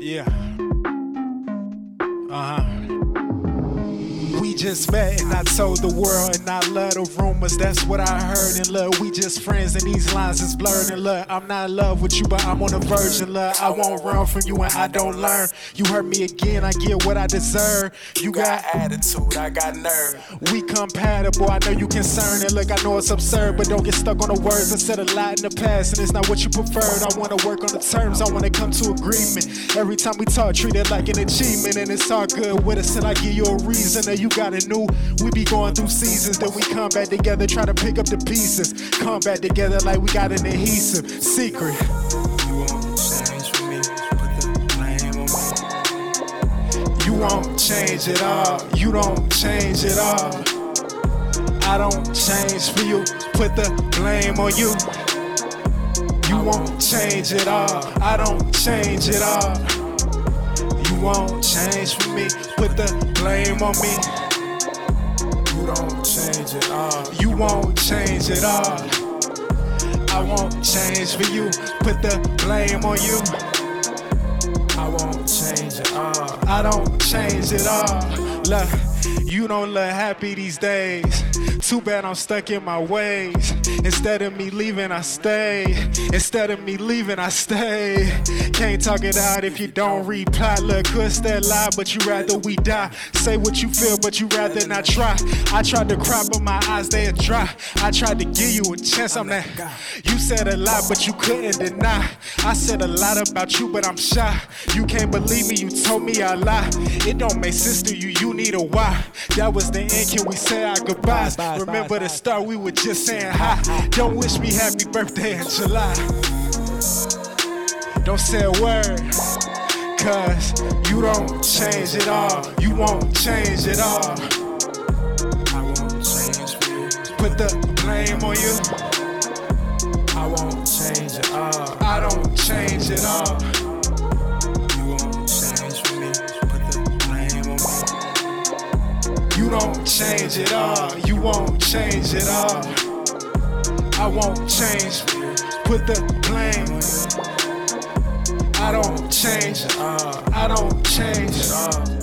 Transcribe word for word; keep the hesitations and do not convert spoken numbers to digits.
Yeah. Uh-huh. We just met and I told the world, and I love the rumors, that's what I heard. And look, we just friends and these lines is blurred. And look, I'm not in love with you, but I'm on the verge. And look, I won't run from you and I don't learn. You hurt me again, I get what I deserve. You got attitude, I got nerve. We compatible, I know you concerned. And look, I know it's absurd, but don't get stuck on the words. I said a lot in the past and it's not what you preferred. I wanna work on the terms, I wanna come to agreement. Every time we talk, treat it like an achievement. And it's all good with us, and I give you a reason that you got it new. We be going through seasons, then we come back together, try to pick up the pieces. Come back together like we got an adhesive secret. You won't change for me, put the blame on me. You won't change it all, you don't change it all. I don't change for you, put the blame on you. You won't change it all, I don't change it all. You won't change for me, put the blame on me. You don't change it all. You won't change it all. I won't change for you, put the blame on you. I won't change it all. I don't change it all. Look, you don't look happy these days. Too bad I'm stuck in my ways. Instead of me leaving, I stay. Instead of me leaving, I stay. Can't talk it out if you don't reply. Look, could still lie, but you rather we die. Say what you feel, but you rather not try. I tried to cry, but my eyes, they are dry. I tried to give you a chance, I'm that. You said a lot, but you couldn't deny. I said a lot about you, but I'm shy. You can't believe me, you told me I lie. It don't make sense to you, you need a why. That was the end, can we say our goodbyes? Remember the start, we were just saying hi. Don't wish me happy birthday in July. Don't say a word, cause you don't change it all. You won't change it all. I won't change for you, Put the blame on you. I won't change it all. I don't change it all. You won't change for me, put the blame on me. You don't change it all. You won't change it all. I won't change. Put the blame on you. I don't change it all. I don't change it all.